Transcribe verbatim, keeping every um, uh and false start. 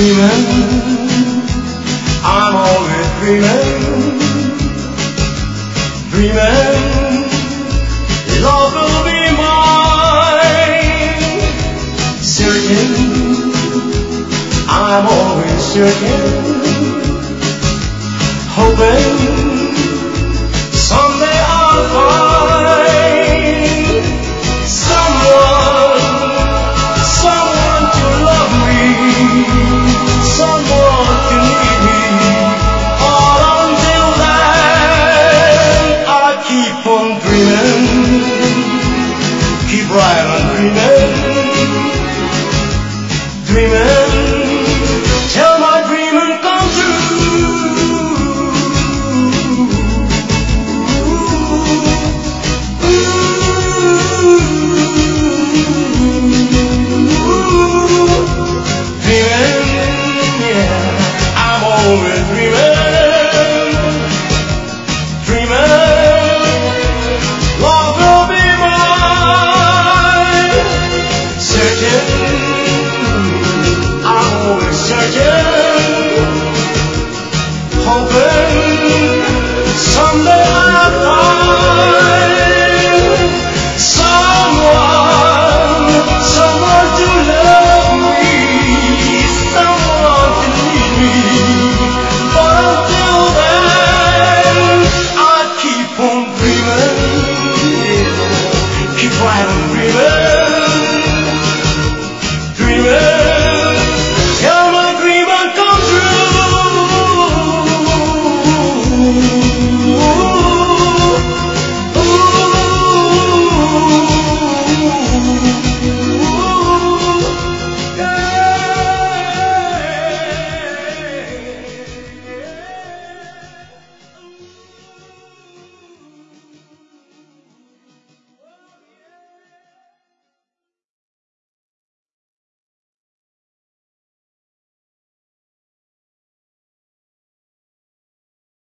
dreaming, I'm always dreaming, dreaming, love will be mine. Searching, I'm always searching, hoping someday I'll find someone, someone to love me, someone to need me. All until then, I keep on dreaming, keep right on dreaming, dreaming, till my dreaming come true. Hoping